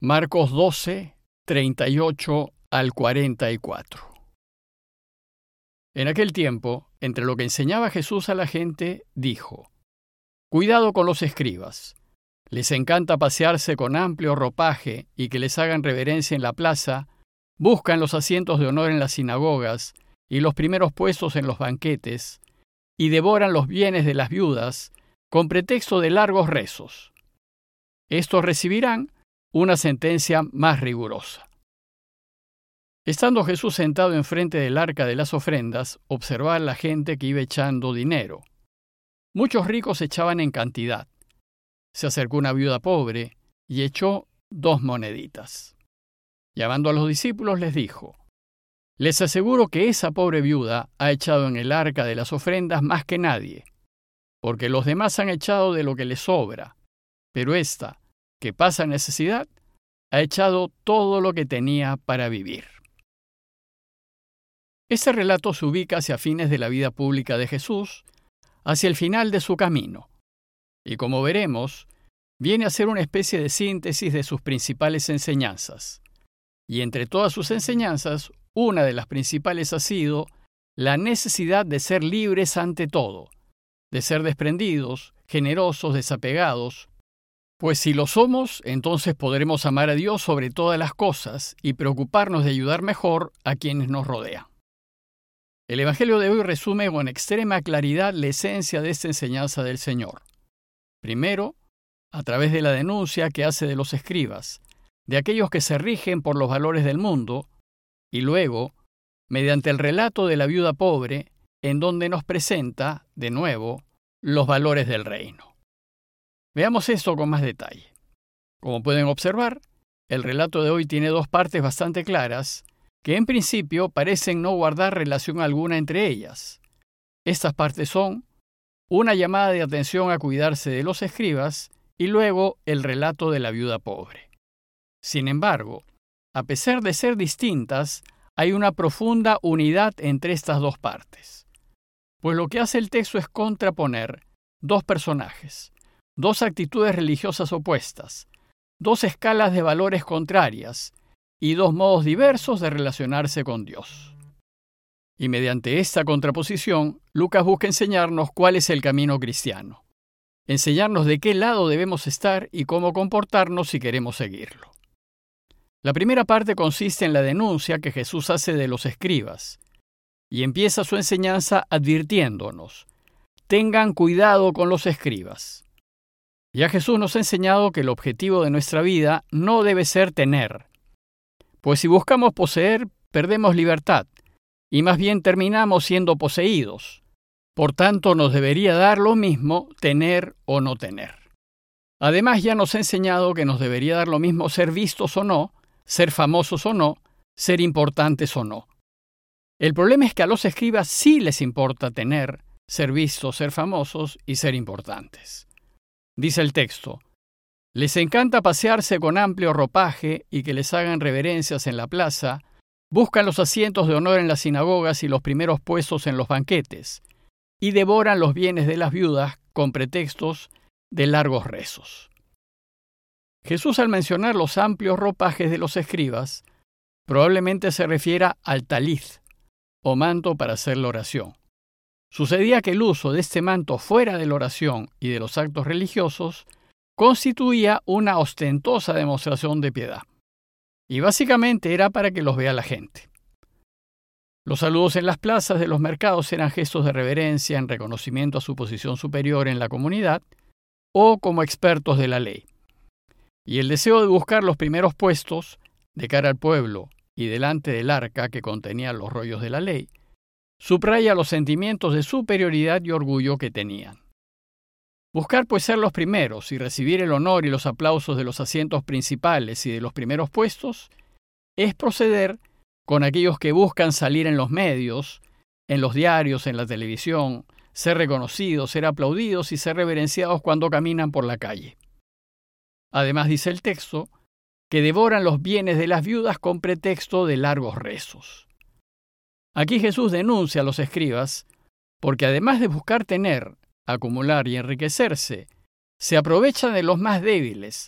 Marcos 12, 38 al 44. En aquel tiempo, entre lo que enseñaba Jesús a la gente, dijo: «Cuidado con los escribas. Les encanta pasearse con amplio ropaje y que les hagan reverencia en la plaza, buscan los asientos de honor en las sinagogas y los primeros puestos en los banquetes, y devoran los bienes de las viudas con pretexto de largos rezos. Estos recibirán una sentencia más rigurosa». Estando Jesús sentado enfrente del arca de las ofrendas, observaba a la gente que iba echando dinero. Muchos ricos echaban en cantidad. Se acercó una viuda pobre y echó 2 moneditas. Llamando a los discípulos les dijo: «Les aseguro que esa pobre viuda ha echado en el arca de las ofrendas más que nadie, porque los demás han echado de lo que les sobra, pero esta, que pasa necesidad, ha echado todo lo que tenía para vivir». Este relato se ubica hacia fines de la vida pública de Jesús, hacia el final de su camino, y como veremos, viene a ser una especie de síntesis de sus principales enseñanzas. Y entre todas sus enseñanzas, una de las principales ha sido la necesidad de ser libres ante todo, de ser desprendidos, generosos, desapegados, pues si lo somos, entonces podremos amar a Dios sobre todas las cosas y preocuparnos de ayudar mejor a quienes nos rodean. El Evangelio de hoy resume con extrema claridad la esencia de esta enseñanza del Señor. Primero, a través de la denuncia que hace de los escribas, de aquellos que se rigen por los valores del mundo, y luego, mediante el relato de la viuda pobre, en donde nos presenta, de nuevo, los valores del reino. Veamos esto con más detalle. Como pueden observar, el relato de hoy tiene 2 partes bastante claras, que en principio parecen no guardar relación alguna entre ellas. Estas partes son una llamada de atención a cuidarse de los escribas y luego el relato de la viuda pobre. Sin embargo, a pesar de ser distintas, hay una profunda unidad entre estas 2 partes. Pues lo que hace el texto es contraponer 2 personajes, 2 actitudes religiosas opuestas, 2 escalas de valores contrarias, y 2 modos diversos de relacionarse con Dios. Y mediante esta contraposición, Lucas busca enseñarnos cuál es el camino cristiano, enseñarnos de qué lado debemos estar y cómo comportarnos si queremos seguirlo. La primera parte consiste en la denuncia que Jesús hace de los escribas, y empieza su enseñanza advirtiéndonos: tengan cuidado con los escribas. Ya Jesús nos ha enseñado que el objetivo de nuestra vida no debe ser tener, pues si buscamos poseer, perdemos libertad, y más bien terminamos siendo poseídos. Por tanto, nos debería dar lo mismo tener o no tener. Además, ya nos ha enseñado que nos debería dar lo mismo ser vistos o no, ser famosos o no, ser importantes o no. El problema es que a los escribas sí les importa tener, ser vistos, ser famosos y ser importantes. Dice el texto: «Les encanta pasearse con amplio ropaje y que les hagan reverencias en la plaza, buscan los asientos de honor en las sinagogas y los primeros puestos en los banquetes, y devoran los bienes de las viudas con pretextos de largos rezos». Jesús, al mencionar los amplios ropajes de los escribas, probablemente se refiera al taliz, o manto para hacer la oración. Sucedía que el uso de este manto fuera de la oración y de los actos religiosos constituía una ostentosa demostración de piedad, y básicamente era para que los vea la gente. Los saludos en las plazas de los mercados eran gestos de reverencia en reconocimiento a su posición superior en la comunidad o como expertos de la ley. Y el deseo de buscar los primeros puestos de cara al pueblo y delante del arca que contenía los rollos de la ley, subraya los sentimientos de superioridad y orgullo que tenían. Buscar pues ser los primeros y recibir el honor y los aplausos de los asientos principales y de los primeros puestos es proceder con aquellos que buscan salir en los medios, en los diarios, en la televisión, ser reconocidos, ser aplaudidos y ser reverenciados cuando caminan por la calle. Además, dice el texto, que devoran los bienes de las viudas con pretexto de largos rezos. Aquí Jesús denuncia a los escribas porque además de buscar tener, acumular y enriquecerse, se aprovechan de los más débiles,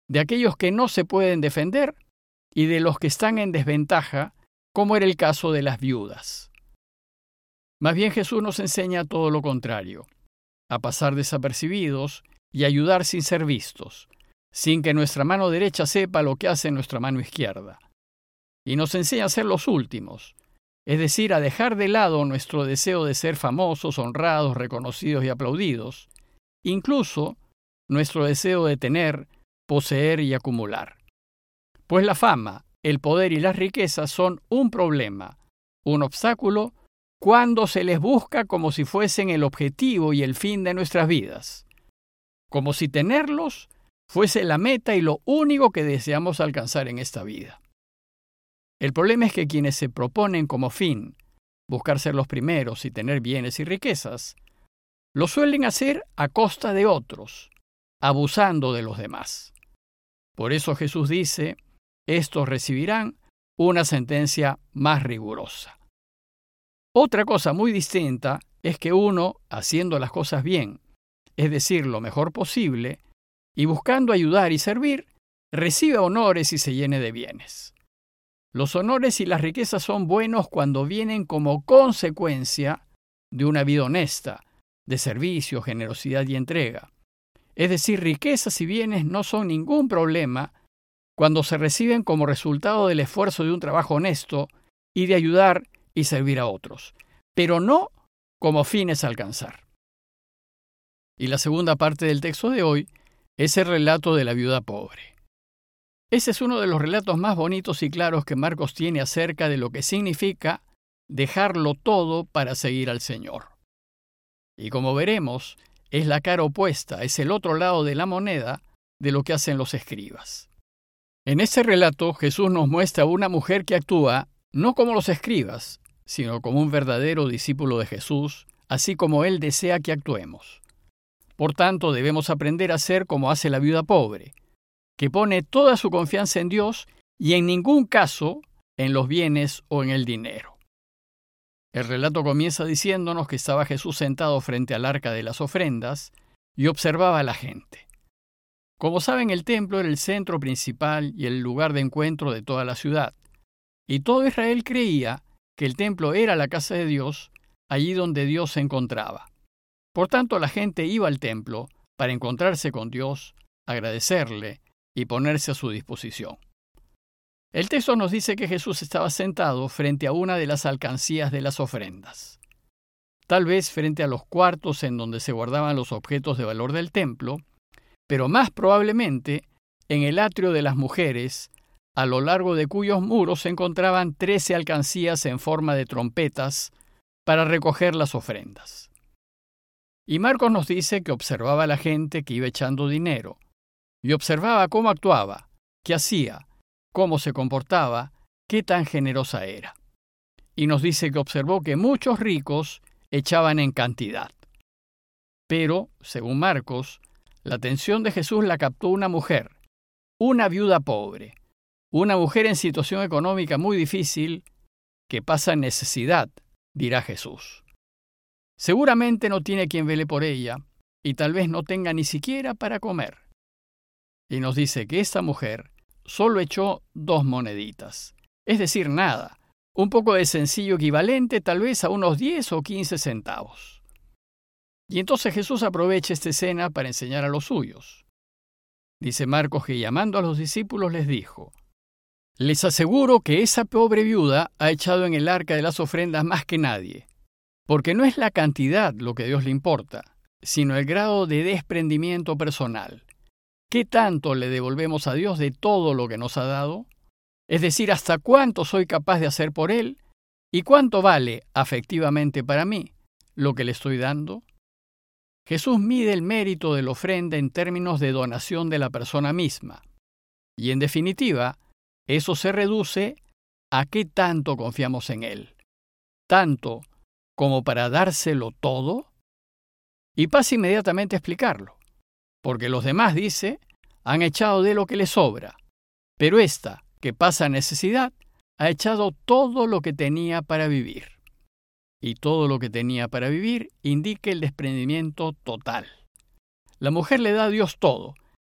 de aquellos que no se pueden defender y de los que están en desventaja, como era el caso de las viudas. Más bien Jesús nos enseña todo lo contrario, a pasar desapercibidos y ayudar sin ser vistos, sin que nuestra mano derecha sepa lo que hace nuestra mano izquierda. Y nos enseña a ser los últimos, es decir, a dejar de lado nuestro deseo de ser famosos, honrados, reconocidos y aplaudidos, incluso nuestro deseo de tener, poseer y acumular. Pues la fama, el poder y las riquezas son un problema, un obstáculo, cuando se les busca como si fuesen el objetivo y el fin de nuestras vidas, como si tenerlos fuese la meta y lo único que deseamos alcanzar en esta vida. El problema es que quienes se proponen como fin buscar ser los primeros y tener bienes y riquezas, lo suelen hacer a costa de otros, abusando de los demás. Por eso Jesús dice, estos recibirán una sentencia más rigurosa. Otra cosa muy distinta es que uno, haciendo las cosas bien, es decir, lo mejor posible, y buscando ayudar y servir, reciba honores y se llene de bienes. Los honores y las riquezas son buenos cuando vienen como consecuencia de una vida honesta, de servicio, generosidad y entrega. Es decir, riquezas y bienes no son ningún problema cuando se reciben como resultado del esfuerzo de un trabajo honesto y de ayudar y servir a otros, pero no como fines a alcanzar. Y la segunda parte del texto de hoy es el relato de la viuda pobre. Ese es uno de los relatos más bonitos y claros que Marcos tiene acerca de lo que significa dejarlo todo para seguir al Señor. Y como veremos, es la cara opuesta, es el otro lado de la moneda de lo que hacen los escribas. En este relato, Jesús nos muestra a una mujer que actúa no como los escribas, sino como un verdadero discípulo de Jesús, así como Él desea que actuemos. Por tanto, debemos aprender a ser como hace la viuda pobre, que pone toda su confianza en Dios y en ningún caso en los bienes o en el dinero. El relato comienza diciéndonos que estaba Jesús sentado frente al arca de las ofrendas y observaba a la gente. Como saben, el templo era el centro principal y el lugar de encuentro de toda la ciudad, y todo Israel creía que el templo era la casa de Dios, allí donde Dios se encontraba. Por tanto, la gente iba al templo para encontrarse con Dios, agradecerle y ponerse a su disposición. El texto nos dice que Jesús estaba sentado frente a una de las alcancías de las ofrendas. Tal vez frente a los cuartos en donde se guardaban los objetos de valor del templo, pero más probablemente en el atrio de las mujeres, a lo largo de cuyos muros se encontraban 13 alcancías en forma de trompetas para recoger las ofrendas. Y Marcos nos dice que observaba a la gente que iba echando dinero, y observaba cómo actuaba, qué hacía, cómo se comportaba, qué tan generosa era. Y nos dice que observó que muchos ricos echaban en cantidad. Pero, según Marcos, la atención de Jesús la captó una mujer, una viuda pobre, una mujer en situación económica muy difícil que pasa necesidad, dirá Jesús. Seguramente no tiene quien vele por ella y tal vez no tenga ni siquiera para comer. Y nos dice que esta mujer solo echó 2 moneditas, es decir, nada, un poco de sencillo equivalente tal vez a unos 10 o 15 centavos. Y entonces Jesús aprovecha esta escena para enseñar a los suyos. Dice Marcos que llamando a los discípulos les dijo, les aseguro que esa pobre viuda ha echado en el arca de las ofrendas más que nadie, porque no es la cantidad lo que a Dios le importa, sino el grado de desprendimiento personal. ¿Qué tanto le devolvemos a Dios de todo lo que nos ha dado? Es decir, ¿hasta cuánto soy capaz de hacer por Él? ¿Y cuánto vale afectivamente para mí lo que le estoy dando? Jesús mide el mérito de la ofrenda en términos de donación de la persona misma. Y en definitiva, eso se reduce a qué tanto confiamos en Él. ¿Tanto como para dárselo todo? Y pasa inmediatamente a explicarlo. Porque los demás, dice, han echado de lo que les sobra, pero esta, que pasa necesidad, ha echado todo lo que tenía para vivir. Y todo lo que tenía para vivir indica el desprendimiento total. La mujer le da a Dios todo,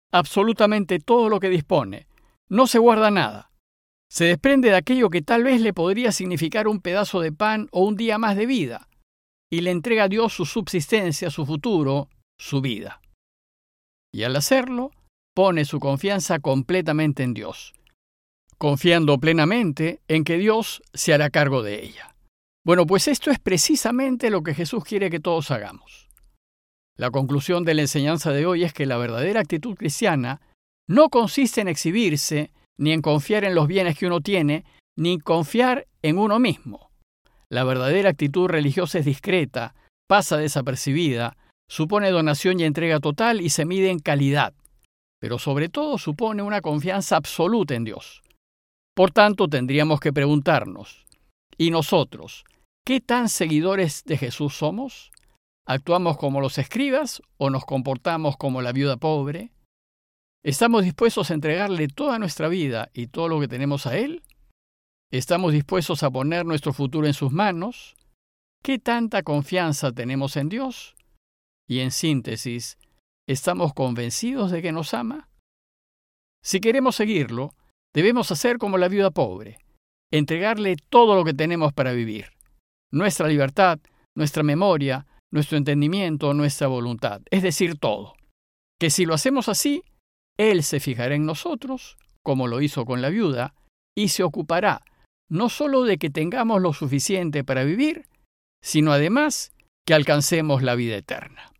absolutamente todo lo que dispone. No se guarda nada. Se desprende de aquello que tal vez le podría significar un pedazo de pan o un día más de vida, y le entrega a Dios su subsistencia, su futuro, su vida. Y al hacerlo, pone su confianza completamente en Dios, confiando plenamente en que Dios se hará cargo de ella. Bueno, pues esto es precisamente lo que Jesús quiere que todos hagamos. La conclusión de la enseñanza de hoy es que la verdadera actitud cristiana no consiste en exhibirse, ni en confiar en los bienes que uno tiene, ni en confiar en uno mismo. La verdadera actitud religiosa es discreta, pasa desapercibida, supone donación y entrega total y se mide en calidad, pero sobre todo supone una confianza absoluta en Dios. Por tanto, tendríamos que preguntarnos, ¿y nosotros, qué tan seguidores de Jesús somos? ¿Actuamos como los escribas o nos comportamos como la viuda pobre? ¿Estamos dispuestos a entregarle toda nuestra vida y todo lo que tenemos a Él? ¿Estamos dispuestos a poner nuestro futuro en sus manos? ¿Qué tanta confianza tenemos en Dios? Y en síntesis, ¿estamos convencidos de que nos ama? Si queremos seguirlo, debemos hacer como la viuda pobre, entregarle todo lo que tenemos para vivir, nuestra libertad, nuestra memoria, nuestro entendimiento, nuestra voluntad, es decir, todo. Que si lo hacemos así, Él se fijará en nosotros, como lo hizo con la viuda, y se ocupará no solo de que tengamos lo suficiente para vivir, sino además que alcancemos la vida eterna.